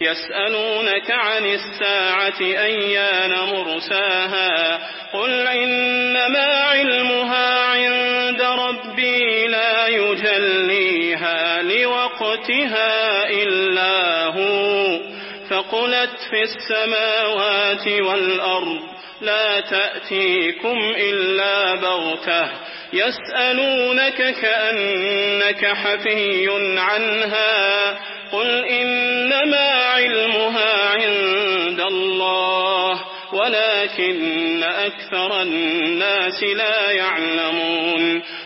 يسألونك عن الساعة أيان مرساها قل إنما علمها عند ربي لا يجليها لوقتها إلا هو ثقلت في السماوات والأرض لا تأتيكم إلا بغتة يسألونك كأنك حفي عنها قل إنما علمها عند الله ولكن أكثر الناس لا يعلمون